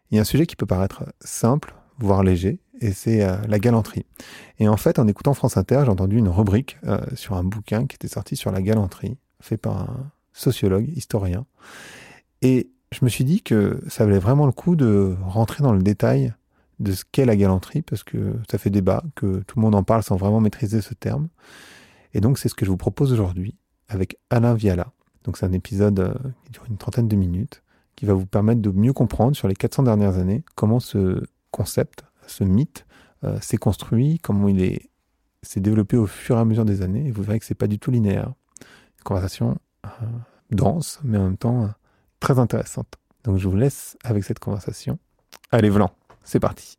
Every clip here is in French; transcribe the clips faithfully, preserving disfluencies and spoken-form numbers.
il y a un sujet qui peut paraître simple, voire léger, et c'est euh, la galanterie. Et en fait, en écoutant France Inter, j'ai entendu une rubrique euh, sur un bouquin qui était sorti sur la galanterie, fait par un sociologue, historien. Et je me suis dit que ça valait vraiment le coup de rentrer dans le détail de ce qu'est la galanterie, parce que ça fait débat, que tout le monde en parle sans vraiment maîtriser ce terme. Et donc, c'est ce que je vous propose aujourd'hui avec Alain Viala. Donc, c'est un épisode euh, qui dure une trentaine de minutes, qui va vous permettre de mieux comprendre sur les quatre cents dernières années comment ce concept, ce mythe, euh, s'est construit, comment il est, s'est développé au fur et à mesure des années. Et vous verrez que c'est pas du tout linéaire. Une conversation euh, dense, mais en même temps euh, très intéressante. Donc, je vous laisse avec cette conversation. Allez, Vlan, c'est parti.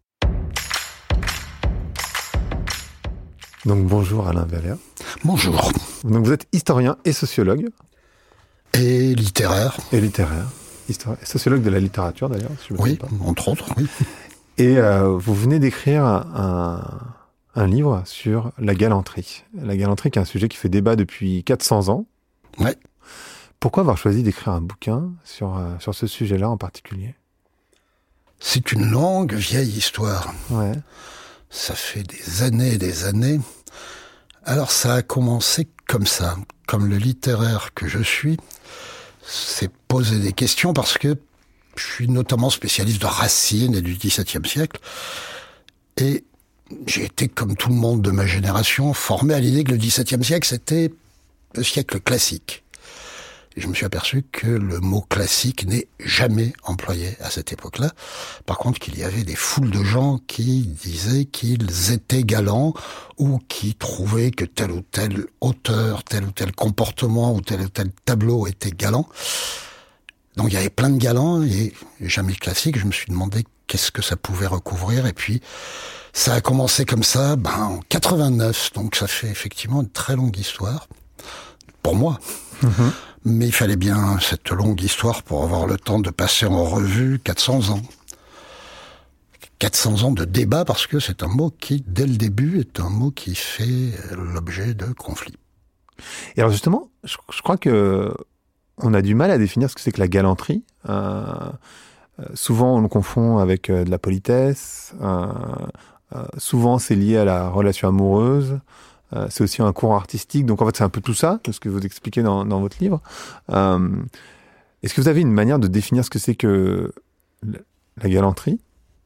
Donc, bonjour Alain Viala. Bonjour. Donc, vous êtes historien et sociologue. Et littéraire. Et littéraire. Histoire... Sociologue de la littérature, d'ailleurs. Si je me oui, trompe pas. entre autres, oui. Et euh, vous venez d'écrire un, un livre sur la galanterie. La galanterie qui est un sujet qui fait débat depuis quatre cents ans. Ouais. Pourquoi avoir choisi d'écrire un bouquin sur, euh, sur ce sujet-là en particulier ? C'est une longue, vieille histoire. Ouais. Ça fait des années et des années. Alors ça a commencé comme ça. Comme le littéraire que je suis, s'est posé des questions parce que je suis notamment spécialiste de Racine et du dix-septième siècle. Et j'ai été, comme tout le monde de ma génération, formé à l'idée que le dix-septième siècle, c'était le siècle classique. Et je me suis aperçu que le mot classique n'est jamais employé à cette époque-là. Par contre, qu'il y avait des foules de gens qui disaient qu'ils étaient galants ou qui trouvaient que tel ou tel auteur, tel ou tel comportement ou tel ou tel tableau était galant. Donc il y avait plein de galants et jamais classique. Je me suis demandé qu'est-ce que ça pouvait recouvrir. Et puis ça a commencé comme ça ben, en quatre-vingt-neuf. Donc ça fait effectivement une très longue histoire. Pour moi. Mmh. Mais il fallait bien cette longue histoire pour avoir le temps de passer en revue quatre cents ans. quatre cents ans de débat parce que c'est un mot qui, dès le début, est un mot qui fait l'objet de conflits. Et alors justement, je, je crois que on a du mal à définir ce que c'est que la galanterie. Euh, euh, souvent, on le confond avec euh, de la politesse. Euh, euh, souvent, c'est lié à la relation amoureuse. Euh, c'est aussi un courant artistique. Donc, en fait, c'est un peu tout ça, ce que vous expliquez dans, dans votre livre. Euh, est-ce que vous avez une manière de définir ce que c'est que la galanterie ?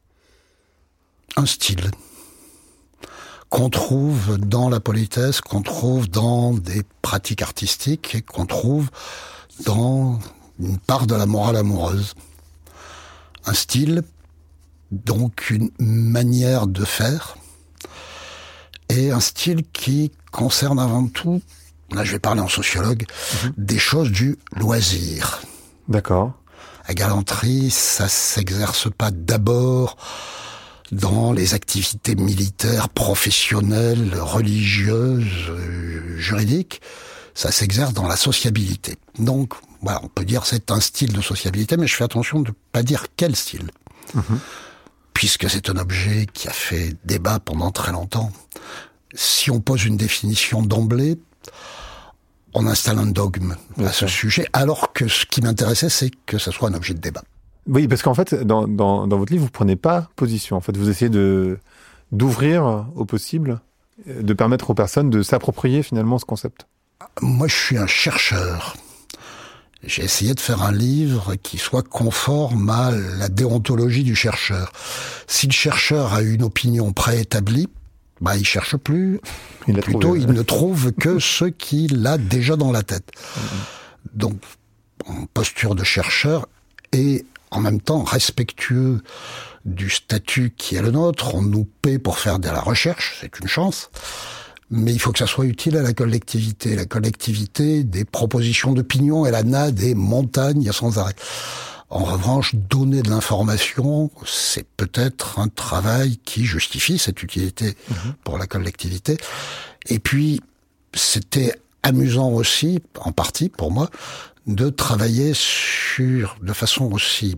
Un style qu'on trouve dans la politesse, qu'on trouve dans des pratiques artistiques et qu'on trouve dans une part de la morale amoureuse. Un style, donc une manière de faire, et un style qui concerne avant tout, là je vais parler en sociologue, mmh. des choses du loisir. D'accord. La galanterie, ça s'exerce pas d'abord dans les activités militaires, professionnelles, religieuses, euh, juridiques, ça s'exerce dans la sociabilité. Donc, voilà, on peut dire c'est un style de sociabilité, mais je fais attention de ne pas dire quel style. Mmh. Puisque c'est un objet qui a fait débat pendant très longtemps. Si on pose une définition d'emblée, on installe un dogme Bien à sûr. ce sujet, alors que ce qui m'intéressait, c'est que ce soit un objet de débat. Oui, parce qu'en fait, dans, dans, dans votre livre, vous ne prenez pas position. En fait, vous essayez de, d'ouvrir au possible, de permettre aux personnes de s'approprier finalement ce concept. Moi, je suis un chercheur. J'ai essayé de faire un livre qui soit conforme à la déontologie du chercheur. Si le chercheur a une opinion préétablie, bah, il cherche plus. Il a Plutôt, trouvé, il ouais. ne trouve que ce qu'il a déjà dans la tête. Donc, en posture de chercheur et en même temps respectueux du statut qui est le nôtre. On nous paie pour faire de la recherche, c'est une chance. Mais il faut que ça soit utile à la collectivité. La collectivité, des propositions d'opinion, elle en a des montagnes sans arrêt. En revanche, donner de l'information, c'est peut-être un travail qui justifie cette utilité mmh. pour la collectivité. Et puis, c'était amusant aussi, en partie pour moi, de travailler sur, de façon aussi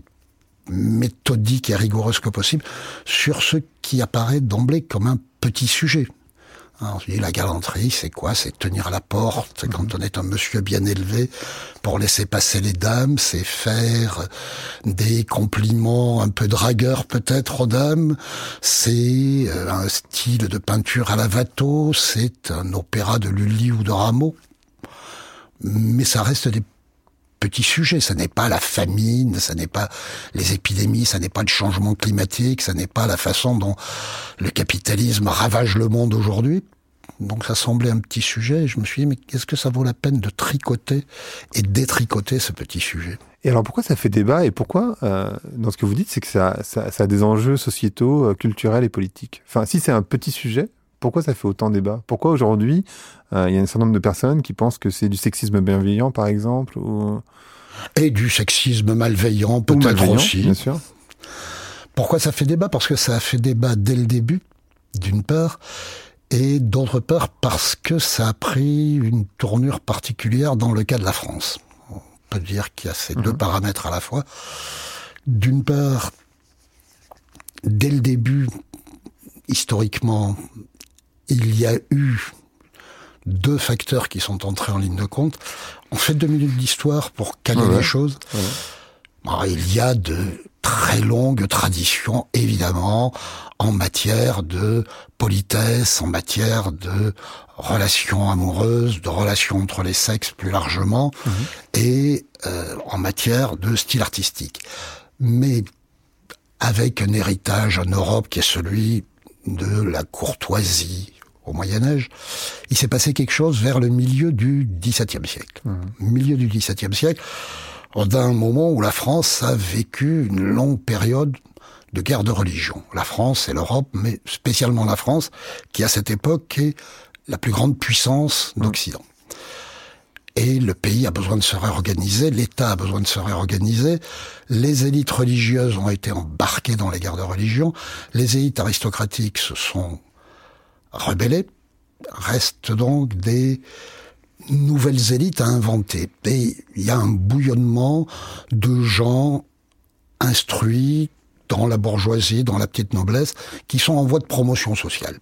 méthodique et rigoureuse que possible, sur ce qui apparaît d'emblée comme un petit sujet. On se dit, la galanterie, c'est quoi? C'est tenir la porte, c'est quand on est un monsieur bien élevé pour laisser passer les dames, c'est faire des compliments un peu dragueurs peut-être aux dames, c'est un style de peinture à la Watteau, c'est un opéra de Lully ou de Rameau. Mais ça reste des petits sujets, ça n'est pas la famine, ça n'est pas les épidémies, ça n'est pas le changement climatique, ça n'est pas la façon dont le capitalisme ravage le monde aujourd'hui. Donc ça semblait un petit sujet, et je me suis dit, mais est-ce que ça vaut la peine de tricoter et détricoter ce petit sujet? Et alors pourquoi ça fait débat, et pourquoi, euh, dans ce que vous dites, c'est que ça, ça, ça a des enjeux sociétaux, euh, culturels et politiques? Enfin, si c'est un petit sujet, pourquoi ça fait autant débat? Pourquoi aujourd'hui, euh, il y a un certain nombre de personnes qui pensent que c'est du sexisme bienveillant, par exemple, ou... Et du sexisme malveillant, peut-être aussi. Bien sûr. Pourquoi ça fait débat? Parce que ça a fait débat dès le début, d'une part, et d'autre part parce que ça a pris une tournure particulière dans le cas de la France. On peut dire qu'il y a ces mmh. deux paramètres à la fois. D'une part, dès le début, historiquement, il y a eu deux facteurs qui sont entrés en ligne de compte. On fait deux minutes d'histoire pour caler ouais, les choses. Ouais. Alors, il y a de très longues traditions, évidemment, en matière de politesse, en matière de relations amoureuses, de relations entre les sexes plus largement, mmh. et euh, en matière de style artistique. Mais avec un héritage en Europe qui est celui de la courtoisie au Moyen-Âge, il s'est passé quelque chose vers le milieu du dix-septième siècle. Mmh. Milieu du dix-septième siècle, d'un moment où la France a vécu une longue période de guerre de religion. La France et l'Europe, mais spécialement la France, qui à cette époque est la plus grande puissance d'Occident. Et le pays a besoin de se réorganiser, l'État a besoin de se réorganiser, les élites religieuses ont été embarquées dans les guerres de religion, les élites aristocratiques se sont rebellées, restent donc des nouvelles élites à inventer. Et il y a un bouillonnement de gens instruits dans la bourgeoisie, dans la petite noblesse, qui sont en voie de promotion sociale.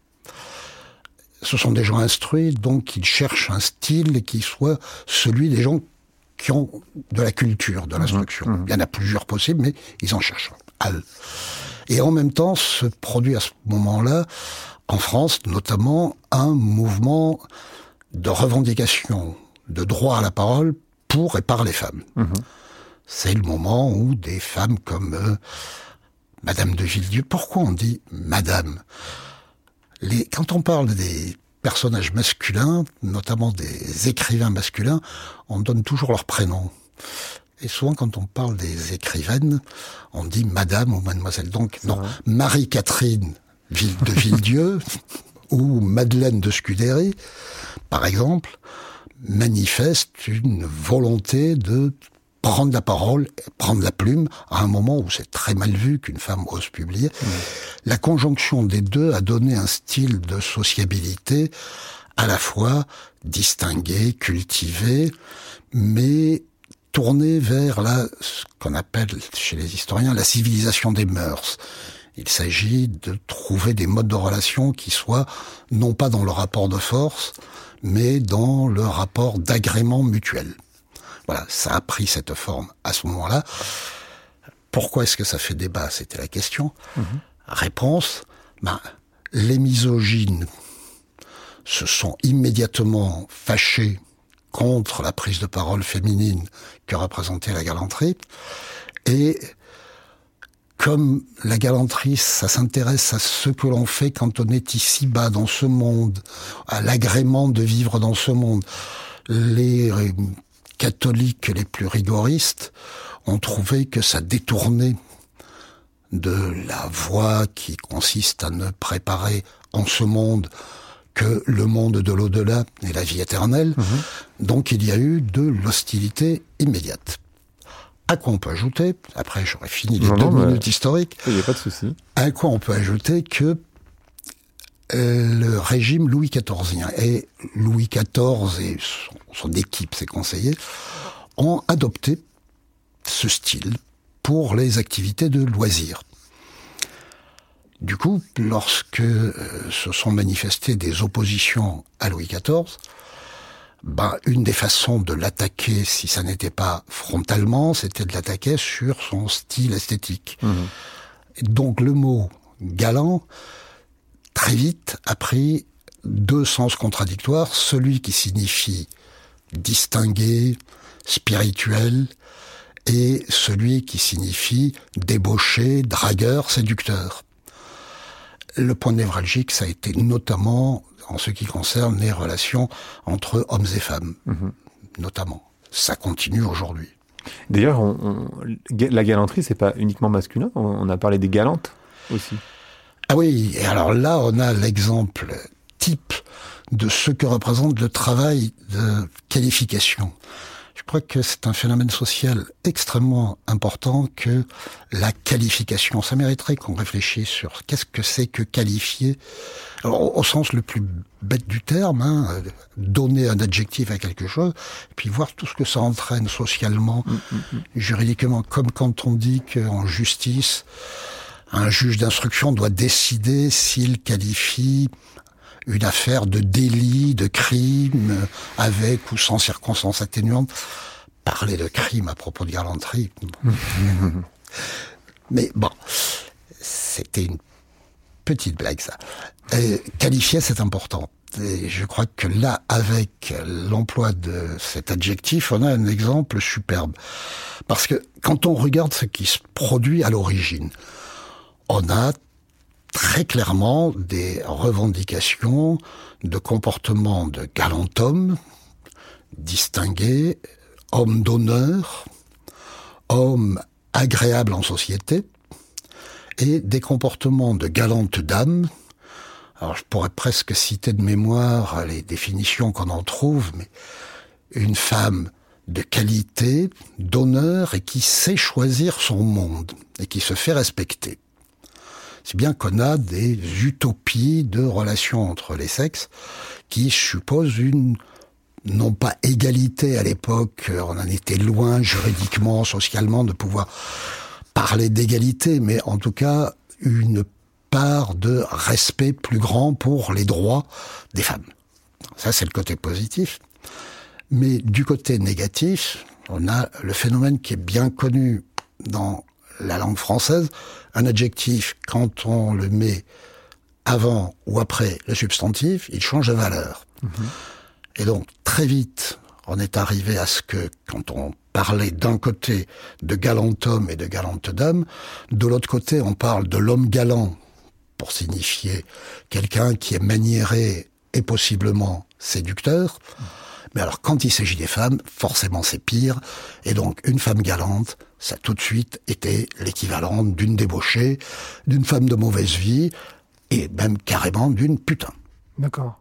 Ce sont des gens instruits, donc ils cherchent un style qui soit celui des gens qui ont de la culture, de l'instruction. Mmh, mmh. Il y en a plusieurs possibles, mais ils en cherchent un. Et en même temps, se produit à ce moment-là, en France notamment, un mouvement de revendication, de droit à la parole pour et par les femmes. Mmh. C'est le moment où des femmes comme euh, Madame de Villedieu, pourquoi on dit Madame ? Les, quand on parle des personnages masculins, notamment des écrivains masculins, on donne toujours leur prénom. Et souvent, quand on parle des écrivaines, on dit Madame ou Mademoiselle. Donc, non, Marie-Catherine de Villedieu ou Madeleine de Scudéry, par exemple, manifestent une volonté de prendre la parole, prendre la plume, à un moment où c'est très mal vu qu'une femme ose publier. Mmh. La conjonction des deux a donné un style de sociabilité à la fois distingué, cultivé, mais tourné vers la, ce qu'on appelle chez les historiens la civilisation des mœurs. Il s'agit de trouver des modes de relation qui soient non pas dans le rapport de force, mais dans le rapport d'agrément mutuel. Voilà, ça a pris cette forme à ce moment-là. Pourquoi est-ce que ça fait débat? C'était la question. Mmh. Réponse, ben, les misogynes se sont immédiatement fâchés contre la prise de parole féminine que représentait la galanterie. Et comme la galanterie, ça s'intéresse à ce que l'on fait quand on est ici-bas dans ce monde, à l'agrément de vivre dans ce monde, les catholiques les plus rigoristes ont trouvé que ça détournait de la voie qui consiste à ne préparer en ce monde que le monde de l'au-delà et la vie éternelle. Mmh. Donc il y a eu de l'hostilité immédiate. À quoi on peut ajouter, après j'aurais fini les non, deux non, minutes historiques, il n'y a pas de souci. À quoi on peut ajouter que le régime Louis quatorzien et Louis quatorze et son, son équipe, ses conseillers, ont adopté ce style pour les activités de loisirs. Du coup, lorsque euh, se sont manifestées des oppositions à Louis quatorze, ben, une des façons de l'attaquer, si ça n'était pas frontalement, c'était de l'attaquer sur son style esthétique. Mmh. Et donc le mot galant, très vite, a pris deux sens contradictoires. Celui qui signifie distingué, spirituel, et celui qui signifie débauché, dragueur, séducteur. Le point névralgique, ça a été notamment en ce qui concerne les relations entre hommes et femmes, mmh. notamment. Ça continue aujourd'hui. D'ailleurs, on, on, la galanterie, c'est pas uniquement masculin. On, on a parlé des galantes aussi. Ah oui, et alors là, on a l'exemple type de ce que représente le travail de qualification. Je crois que c'est un phénomène social extrêmement important que la qualification. Ça mériterait qu'on réfléchisse sur qu'est-ce que c'est que qualifier. Alors, au, au sens le plus bête du terme, hein, donner un adjectif à quelque chose, et puis voir tout ce que ça entraîne socialement, mmh, mmh. juridiquement, comme quand on dit qu'en justice, un juge d'instruction doit décider s'il qualifie une affaire de délit, de crime, avec ou sans circonstances atténuantes. Parler de crime à propos de galanterie. Mais bon, c'était une petite blague, ça. Et qualifier, c'est important. Et je crois que là, avec l'emploi de cet adjectif, on a un exemple superbe. Parce que quand on regarde ce qui se produit à l'origine, on a très clairement des revendications de comportement de galant homme, distingué, homme d'honneur, homme agréable en société, et des comportements de galante dame. Alors je pourrais presque citer de mémoire les définitions qu'on en trouve, mais une femme de qualité, d'honneur, et qui sait choisir son monde, et qui se fait respecter. C'est bien qu'on a des utopies de relations entre les sexes qui supposent une, non pas égalité à l'époque, on en était loin juridiquement, socialement, de pouvoir parler d'égalité, mais en tout cas une part de respect plus grand pour les droits des femmes. Ça, c'est le côté positif. Mais du côté négatif, on a le phénomène qui est bien connu dans la langue française. Un adjectif, quand on le met avant ou après le substantif, il change de valeur. Mmh. Et donc, très vite, on est arrivé à ce que, quand on parlait d'un côté de galant homme et de galante dame, de l'autre côté, on parle de l'homme galant, pour signifier quelqu'un qui est maniéré et possiblement séducteur. Mmh. Mais alors, quand il s'agit des femmes, forcément c'est pire. Et donc, une femme galante, ça a tout de suite été l'équivalent d'une débauchée, d'une femme de mauvaise vie, et même carrément d'une putain. D'accord.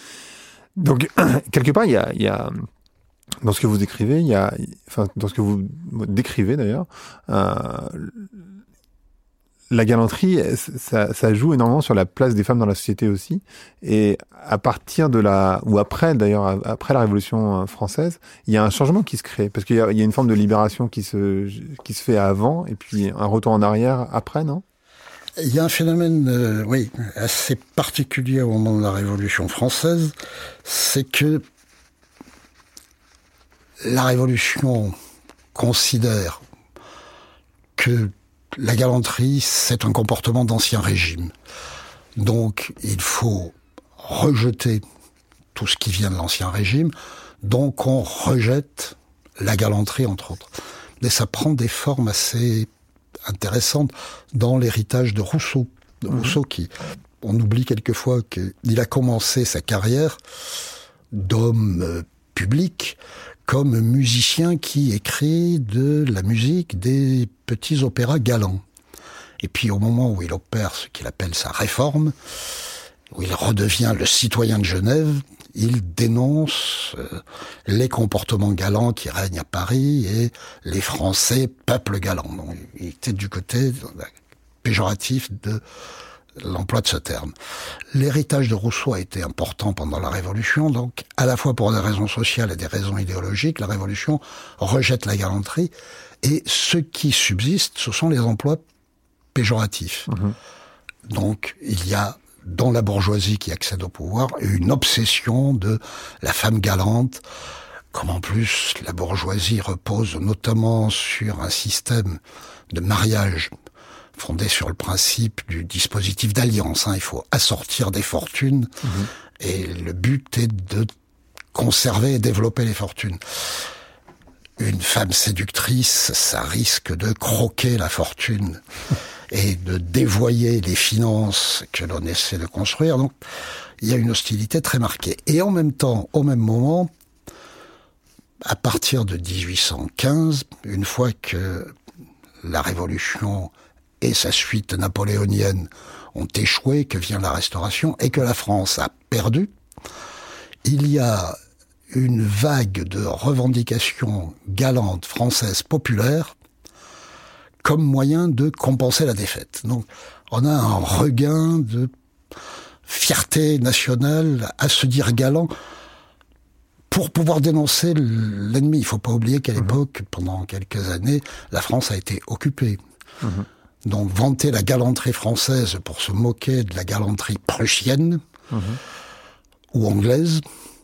Donc, quelque part, il y a, il y a, dans ce que vous décrivez, il y a, enfin, dans ce que vous décrivez d'ailleurs, euh, la galanterie, ça, ça joue énormément sur la place des femmes dans la société aussi. Et à partir de la, ou après d'ailleurs, après la Révolution française, il y a un changement qui se crée. Parce qu'il y a, il y a une forme de libération qui se, qui se fait avant, et puis un retour en arrière après, non ? Il y a un phénomène, euh, oui, assez particulier au moment de la Révolution française, c'est que la Révolution considère que la galanterie, c'est un comportement d'ancien régime. Donc, il faut rejeter tout ce qui vient de l'ancien régime. Donc, on rejette la galanterie, entre autres. Et ça prend des formes assez intéressantes dans l'héritage de Rousseau. De Rousseau qui, on oublie quelquefois qu'il a commencé sa carrière d'homme euh, public comme musicien qui écrit de la musique des petits opéras galants. Et puis au moment où il opère ce qu'il appelle sa réforme, où il redevient le citoyen de Genève, il dénonce euh, les comportements galants qui règnent à Paris et les Français, peuple galant. Donc, il était du côté péjoratif de l'emploi de ce terme. L'héritage de Rousseau a été important pendant la Révolution, donc à la fois pour des raisons sociales et des raisons idéologiques, la Révolution rejette la galanterie, et ce qui subsiste, ce sont les emplois péjoratifs. Mmh. Donc, il y a, dans la bourgeoisie qui accède au pouvoir, une obsession de la femme galante, comme en plus la bourgeoisie repose notamment sur un système de mariage fondé sur le principe du dispositif d'alliance. Hein. Il faut assortir des fortunes, mmh. et le but est de conserver et développer les fortunes. Une femme séductrice, ça risque de croquer la fortune et de dévoyer les finances que l'on essaie de construire. Donc, il y a une hostilité très marquée. Et en même temps, au même moment, à partir de dix-huit cent quinze, une fois que la Révolution et sa suite napoléonienne ont échoué, que vient la Restauration, et que la France a perdu, il y a une vague de revendications galantes françaises populaires comme moyen de compenser la défaite. Donc, on a un regain de fierté nationale à se dire galant pour pouvoir dénoncer l'ennemi. Il ne faut pas oublier qu'à l'époque, pendant quelques années, la France a été occupée. Mmh. Donc, vanter la galanterie française pour se moquer de la galanterie prussienne mmh. ou anglaise.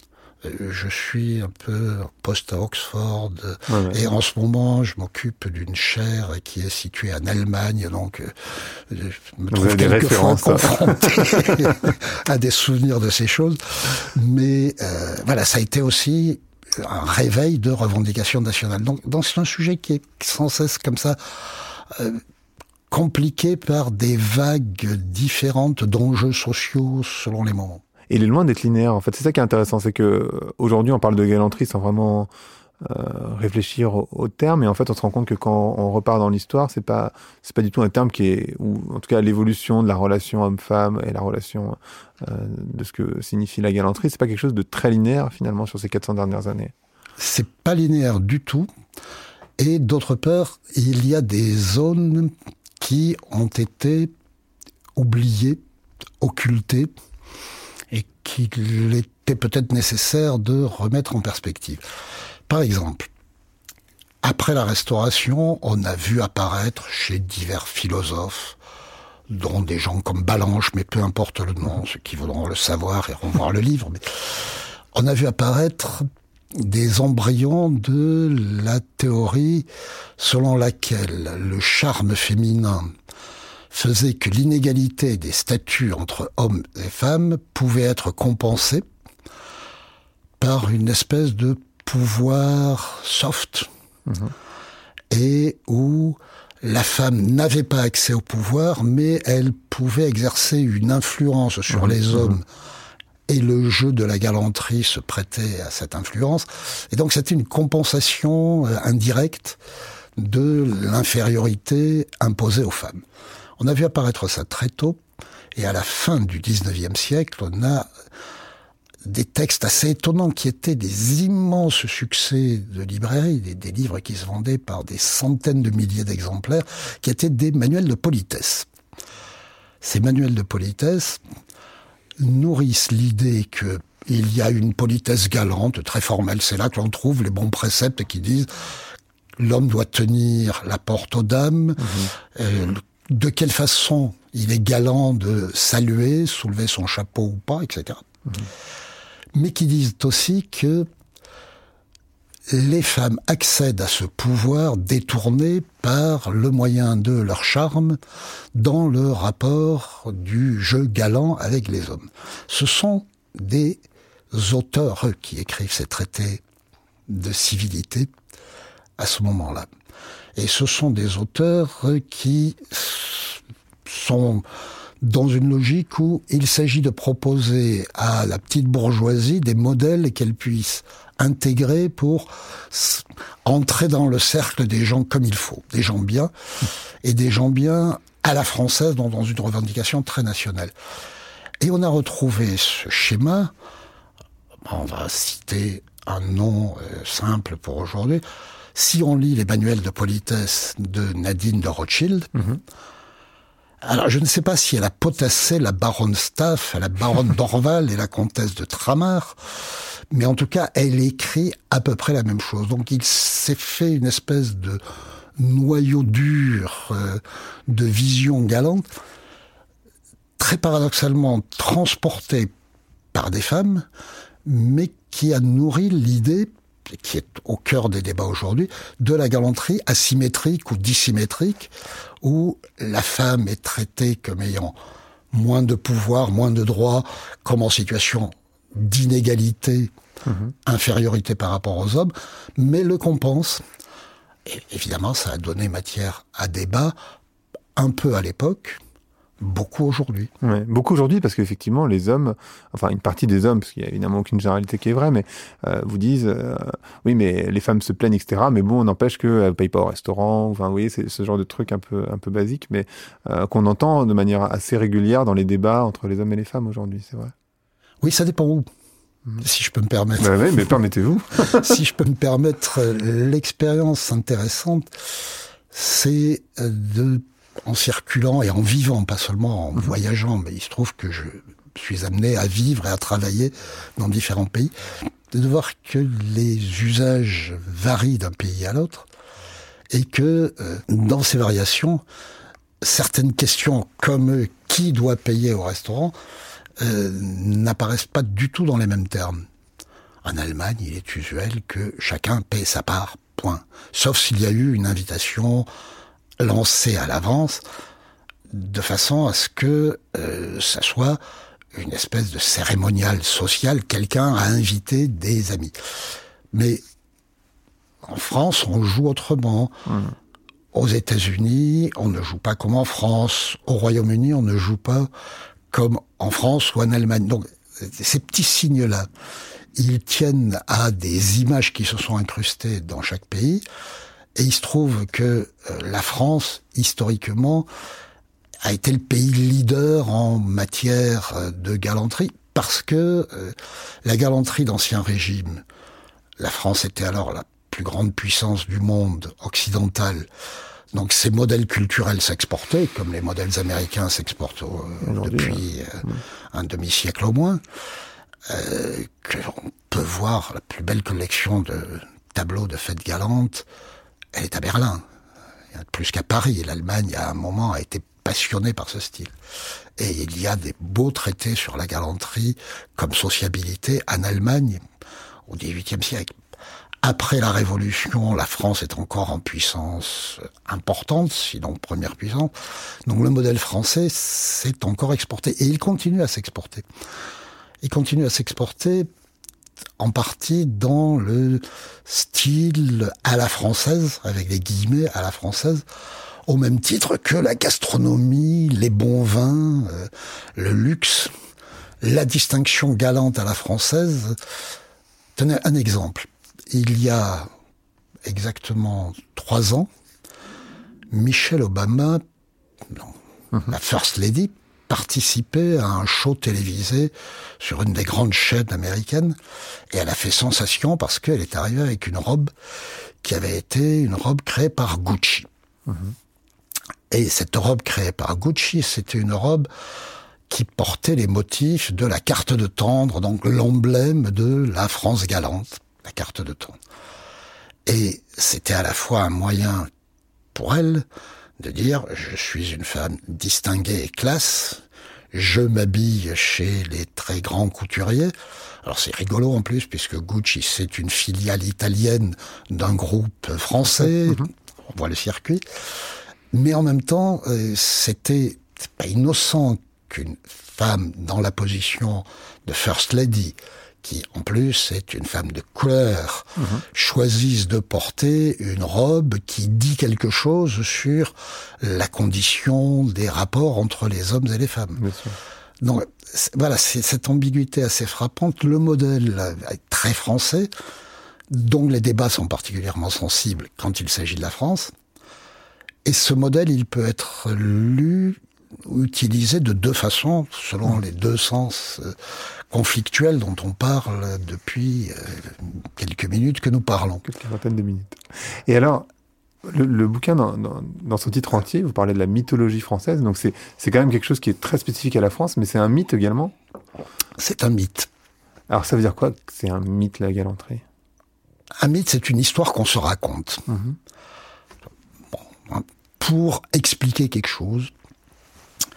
Je suis un peu poste à Oxford, ouais, ouais. et en ce moment, je m'occupe d'une chaire qui est située en Allemagne, donc je me trouve quelquefois confronté à des souvenirs de ces choses. Mais euh, voilà, ça a été aussi un réveil de revendications nationales. Donc, c'est un sujet qui est sans cesse comme ça, euh, compliqué par des vagues différentes d'enjeux sociaux selon les moments. Et il est loin d'être linéaire, en fait. C'est ça qui est intéressant, c'est que aujourd'hui on parle de galanterie sans vraiment euh, réfléchir au, au terme, et en fait on se rend compte que quand on repart dans l'histoire, c'est pas c'est pas du tout un terme qui est, ou en tout cas l'évolution de la relation homme-femme et la relation euh, de ce que signifie la galanterie, c'est pas quelque chose de très linéaire finalement sur ces quatre cents dernières années. C'est pas linéaire du tout, et d'autre part, il y a des zones qui ont été oubliées, occultées, et qu'il était peut-être nécessaire de remettre en perspective. Par exemple, après la Restauration, on a vu apparaître chez divers philosophes, dont des gens comme Ballanche, mais peu importe le nom, ceux qui voudront le savoir iront voir le livre, mais on a vu apparaître des embryons de la théorie selon laquelle le charme féminin faisait que l'inégalité des statuts entre hommes et femmes pouvait être compensée par une espèce de pouvoir soft, mmh. et où la femme n'avait pas accès au pouvoir, mais elle pouvait exercer une influence sur mmh. les hommes, mmh. et le jeu de la galanterie se prêtait à cette influence. Et donc c'était une compensation indirecte de l'infériorité imposée aux femmes. On a vu apparaître ça très tôt, et à la fin du dix-neuvième siècle, on a des textes assez étonnants qui étaient des immenses succès de librairie, des, des livres qui se vendaient par des centaines de milliers d'exemplaires, qui étaient des manuels de politesse. Ces manuels de politesse nourrissent l'idée que il y a une politesse galante, très formelle. C'est là que l'on trouve les bons préceptes qui disent l'homme doit tenir la porte aux dames, mmh. euh, de quelle façon il est galant de saluer, soulever son chapeau ou pas, et cetera. Mmh. Mais qui disent aussi que les femmes accèdent à ce pouvoir détourné par le moyen de leur charme dans le rapport du jeu galant avec les hommes. Ce sont des auteurs qui écrivent ces traités de civilité à ce moment-là. Et ce sont des auteurs qui sont dans une logique où il s'agit de proposer à la petite bourgeoisie des modèles qu'elle puisse intégrer pour entrer dans le cercle des gens comme il faut, des gens bien, et des gens bien à la française, dans, dans une revendication très nationale. Et on a retrouvé ce schéma, on va citer un nom euh, simple pour aujourd'hui. Si on lit les manuels de politesse de Nadine de Rothschild, mmh. alors je ne sais pas si elle a potassé la baronne Staff, la baronne d'Orval et la comtesse de Tramar, mais en tout cas, elle écrit à peu près la même chose. Donc il s'est fait une espèce de noyau dur euh, de vision galante, très paradoxalement transporté par des femmes, mais qui a nourri l'idée, qui est au cœur des débats aujourd'hui, de la galanterie asymétrique ou dissymétrique, où la femme est traitée comme ayant moins de pouvoir, moins de droits, comme en situation d'inégalité, mmh. infériorité par rapport aux hommes, mais le compense. Et évidemment, ça a donné matière à débat, un peu à l'époque, beaucoup aujourd'hui. Ouais, beaucoup aujourd'hui parce qu'effectivement les hommes, enfin une partie des hommes, parce qu'il y a évidemment aucune généralité qui est vraie, mais euh, vous disent euh, oui mais les femmes se plaignent et cetera. Mais bon, on n'empêche qu'elles ne payent pas au restaurant. Enfin vous voyez, c'est ce genre de truc un peu un peu basique, mais euh, qu'on entend de manière assez régulière dans les débats entre les hommes et les femmes aujourd'hui, c'est vrai. Oui, ça dépend où. Mmh. Si je peux me permettre. Bah oui, mais permettez-vous. Si je peux me permettre, l'expérience intéressante, c'est de en circulant et en vivant, pas seulement en mmh. voyageant, mais il se trouve que je suis amené à vivre et à travailler dans différents pays, de voir que les usages varient d'un pays à l'autre et que euh, dans ces variations, certaines questions comme euh, qui doit payer au restaurant euh, n'apparaissent pas du tout dans les mêmes termes. En Allemagne, il est usuel que chacun paye sa part, point. Sauf s'il y a eu une invitation lancé à l'avance, de façon à ce que euh, ça soit une espèce de cérémonial social, quelqu'un a invité des amis. Mais en France, on joue autrement. Mmh. Aux États-Unis, on ne joue pas comme en France. Au Royaume-Uni, on ne joue pas comme en France ou en Allemagne. Donc, ces petits signes-là, ils tiennent à des images qui se sont incrustées dans chaque pays. Et il se trouve que euh, la France, historiquement, a été le pays leader en matière euh, de galanterie, parce que euh, la galanterie d'Ancien Régime, la France était alors la plus grande puissance du monde occidental, donc ces modèles culturels s'exportaient, comme les modèles américains s'exportent euh, depuis euh, mmh. un demi-siècle au moins, euh, qu'on peut voir la plus belle collection de tableaux de fêtes galantes, elle est à Berlin, plus qu'à Paris. L'Allemagne, à un moment, a été passionnée par ce style. Et il y a des beaux traités sur la galanterie comme sociabilité en Allemagne au dix-huitième siècle. Après la Révolution, la France est encore en puissance importante, sinon première puissance. Donc le modèle français s'est encore exporté. Et il continue à s'exporter. Il continue à s'exporter en partie dans le style à la française, avec des guillemets à la française, au même titre que la gastronomie, les bons vins, euh, le luxe, la distinction galante à la française. Tenez un exemple. Il y a exactement trois ans, Michelle Obama, non, mmh. la First Lady, participait à un show télévisé sur une des grandes chaînes américaines, et elle a fait sensation parce qu'elle est arrivée avec une robe qui avait été une robe créée par Gucci. Mmh. Et cette robe créée par Gucci, c'était une robe qui portait les motifs de la carte de tendre, donc l'emblème de la France galante, la carte de tendre. Et c'était à la fois un moyen pour elle de dire « je suis une femme distinguée et classe, je m'habille chez les très grands couturiers ». Alors c'est rigolo en plus, puisque Gucci, c'est une filiale italienne d'un groupe français, mmh. on voit le circuit. Mais en même temps, euh, c'était pas innocent qu'une femme dans la position de First Lady, qui en plus est une femme de couleur, mmh. choisissent de porter une robe qui dit quelque chose sur la condition des rapports entre les hommes et les femmes. Bien sûr. Donc c'est, voilà, c'est cette ambiguïté assez frappante. Le modèle est très français, dont les débats sont particulièrement sensibles quand il s'agit de la France. Et ce modèle, il peut être lu ou utilisé de deux façons, selon mmh. les deux sens euh, conflictuels dont on parle depuis euh, quelques minutes que nous parlons. Quelques vingtaines de minutes. Et alors, le, le bouquin, dans, dans, dans son titre entier, vous parlez de la mythologie française, donc c'est, c'est quand même quelque chose qui est très spécifique à la France, mais c'est un mythe également ? C'est un mythe. Alors ça veut dire quoi que c'est un mythe, la galanterie ? Un mythe, c'est une histoire qu'on se raconte. Mmh. Bon, pour expliquer quelque chose.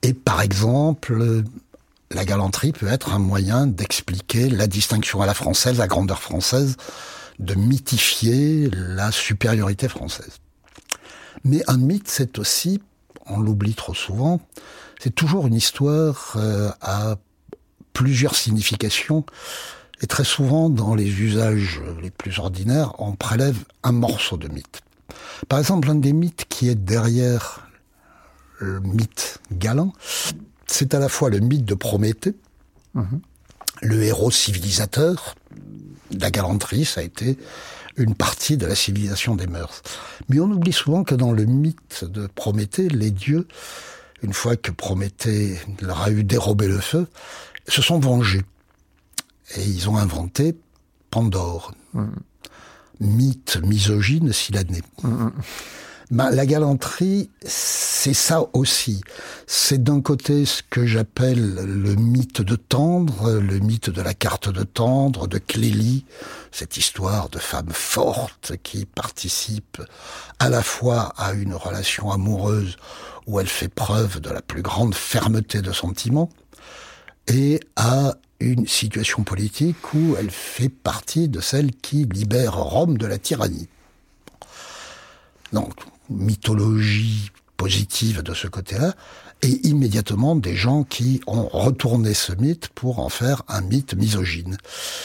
Et par exemple, la galanterie peut être un moyen d'expliquer la distinction à la française, la grandeur française, de mythifier la supériorité française. Mais un mythe, c'est aussi, on l'oublie trop souvent, c'est toujours une histoire euh, à plusieurs significations. Et très souvent, dans les usages les plus ordinaires, on prélève un morceau de mythe. Par exemple, l'un des mythes qui est derrière le mythe galant, c'est à la fois le mythe de Prométhée, mmh. le héros civilisateur. La galanterie, ça a été une partie de la civilisation des mœurs. Mais on oublie souvent que dans le mythe de Prométhée, les dieux, une fois que Prométhée leur a eu dérobé le feu, se sont vengés. Et ils ont inventé Pandore. Mmh. Mythe misogyne s'il en est. Mmh. Ben, la galanterie, c'est ça aussi. C'est d'un côté ce que j'appelle le mythe de Tendre, le mythe de la carte de Tendre, de Clélie, cette histoire de femme forte qui participe à la fois à une relation amoureuse où elle fait preuve de la plus grande fermeté de sentiment et à une situation politique où elle fait partie de celles qui libèrent Rome de la tyrannie. Donc, mythologie positive de ce côté-là, et immédiatement des gens qui ont retourné ce mythe pour en faire un mythe misogyne.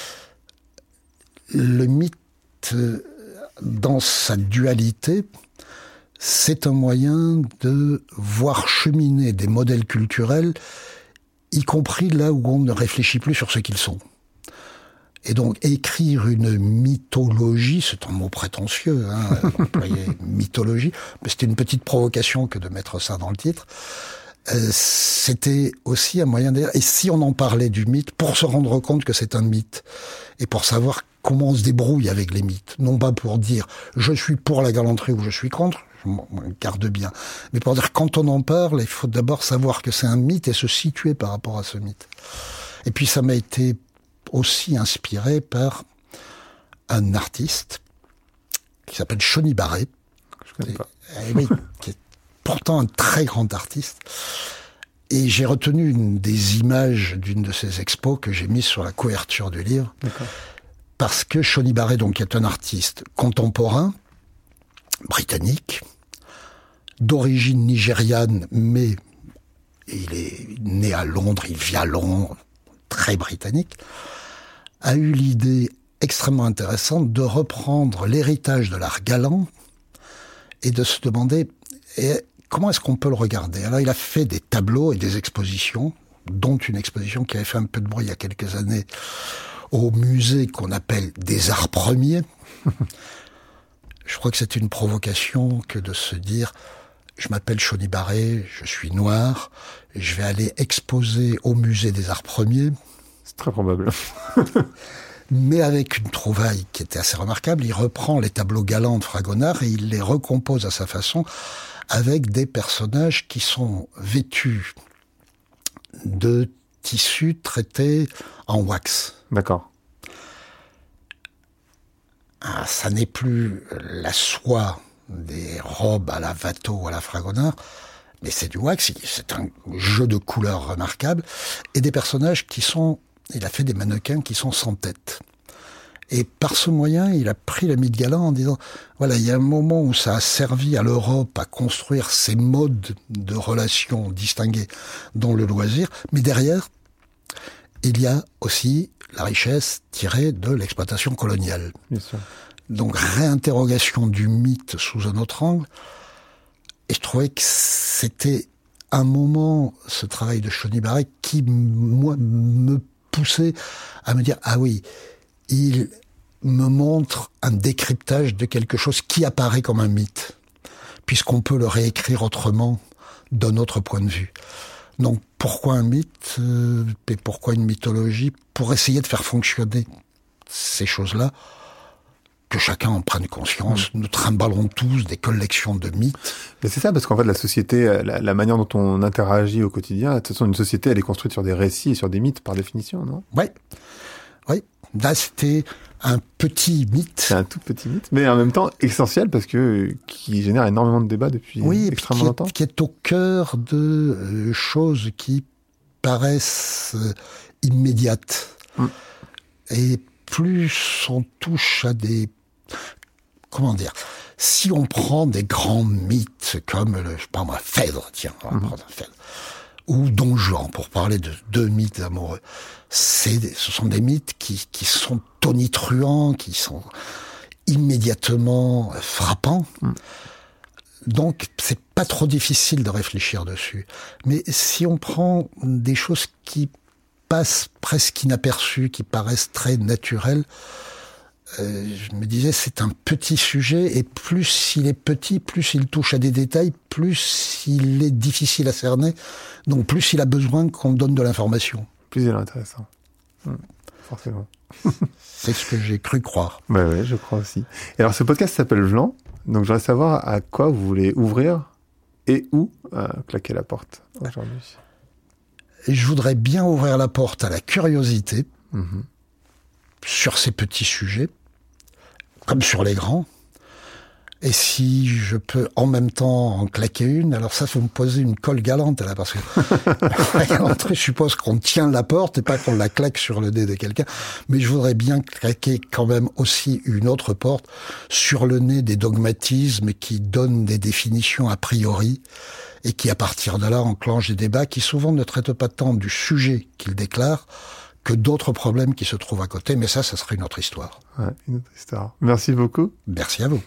Le mythe, dans sa dualité, c'est un moyen de voir cheminer des modèles culturels, y compris là où on ne réfléchit plus sur ce qu'ils sont. Et donc, écrire une mythologie, c'est un mot prétentieux, hein, employer mythologie, mais c'était une petite provocation que de mettre ça dans le titre. Euh, c'était aussi un moyen de dire, et si on en parlait du mythe, pour se rendre compte que c'est un mythe, et pour savoir comment on se débrouille avec les mythes, non pas pour dire je suis pour la galanterie ou je suis contre, je m'en garde bien, mais pour dire quand on en parle, il faut d'abord savoir que c'est un mythe et se situer par rapport à ce mythe. Et puis ça m'a été aussi inspiré par un artiste qui s'appelle Shony Barré. Je connais pas. Et, et oui, qui est pourtant un très grand artiste. Et j'ai retenu une des images d'une de ses expos que j'ai mise sur la couverture du livre. D'accord. Parce que Shony Barré, donc, est un artiste contemporain, britannique, d'origine nigériane, mais il est né à Londres, il vit à Londres, très britannique, a eu l'idée extrêmement intéressante de reprendre l'héritage de l'art galant et de se demander et comment est-ce qu'on peut le regarder. Alors il a fait des tableaux et des expositions, dont une exposition qui avait fait un peu de bruit il y a quelques années au musée qu'on appelle des arts premiers. Je crois que c'est une provocation que de se dire je m'appelle Shony Barré, je suis noir, et je vais aller exposer au musée des arts premiers. C'est très probable. Mais avec une trouvaille qui était assez remarquable, il reprend les tableaux galants de Fragonard et il les recompose à sa façon avec des personnages qui sont vêtus de tissus traités en wax. D'accord. Ah, ça n'est plus la soie des robes à la Watteau ou à la Fragonard, mais c'est du wax, c'est un jeu de couleurs remarquable, et des personnages qui sont, il a fait des mannequins qui sont sans tête. Et par ce moyen, il a pris le mythe galant en disant, voilà, il y a un moment où ça a servi à l'Europe à construire ces modes de relations distingués dans le loisir, mais derrière, il y a aussi la richesse tirée de l'exploitation coloniale. Bien sûr. Donc, réinterrogation du mythe sous un autre angle. Et je trouvais que c'était un moment, ce travail de Shony Barré, qui, moi, me poussait à me dire, ah oui, il me montre un décryptage de quelque chose qui apparaît comme un mythe, puisqu'on peut le réécrire autrement, d'un autre point de vue. Donc, pourquoi un mythe euh, et pourquoi une mythologie? Pour essayer de faire fonctionner ces choses-là, que chacun en prenne conscience. Mmh. Nous trimballons tous des collections de mythes. Mais c'est ça, parce qu'en fait, la société, la, la manière dont on interagit au quotidien, de toute façon, une société, elle est construite sur des récits et sur des mythes, par définition, non? Oui. Oui. Là, c'était un petit mythe. C'est un tout petit mythe, mais en même temps essentiel parce que qui génère énormément de débats depuis oui, extrêmement qui est, longtemps. Qui est au cœur de euh, choses qui paraissent euh, immédiates. Mm. Et plus on touche à des... Comment dire ? Si on prend des grands mythes comme, le, je sais pas moi, Phèdre, tiens, on va mm. prendre Phèdre, ou Don Juan, pour parler de deux mythes amoureux. C'est, ce sont des mythes qui, qui sont tonitruants, qui sont immédiatement frappants. Mm. Donc, c'est pas trop difficile de réfléchir dessus. Mais si on prend des choses qui passent presque inaperçues, qui paraissent très naturelles, euh, je me disais, c'est un petit sujet, et plus il est petit, plus il touche à des détails, plus il est difficile à cerner, donc plus il a besoin qu'on donne de l'information. Plus il est intéressant. Mmh, forcément. C'est ce que j'ai cru croire. Bah ouais, je crois aussi. Et alors, ce podcast s'appelle Vlan, donc je voudrais savoir à quoi vous voulez ouvrir et où euh, claquer la porte aujourd'hui. Et je voudrais bien ouvrir la porte à la curiosité mmh. sur ces petits sujets, comme sur les grands. Et si je peux en même temps en claquer une, alors ça, faut me poser une colle galante, là, parce que la galanterie suppose qu'on tient la porte et pas qu'on la claque sur le nez de quelqu'un. Mais je voudrais bien claquer quand même aussi une autre porte sur le nez des dogmatismes qui donnent des définitions a priori et qui, à partir de là, enclenchent des débats qui souvent ne traitent pas tant du sujet qu'ils déclarent que d'autres problèmes qui se trouvent à côté. Mais ça, ça serait une autre histoire. Ouais, une autre histoire. Merci beaucoup. Merci à vous.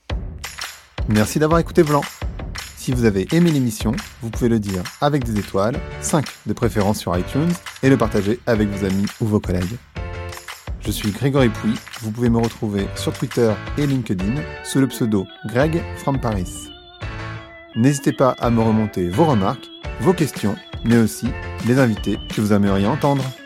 Merci d'avoir écouté Vlan. Si vous avez aimé l'émission, vous pouvez le dire avec des étoiles, cinq de préférence sur iTunes, et le partager avec vos amis ou vos collègues. Je suis Grégory Pouy, vous pouvez me retrouver sur Twitter et LinkedIn sous le pseudo Greg from Paris. N'hésitez pas à me remonter vos remarques, vos questions, mais aussi les invités que vous aimeriez entendre.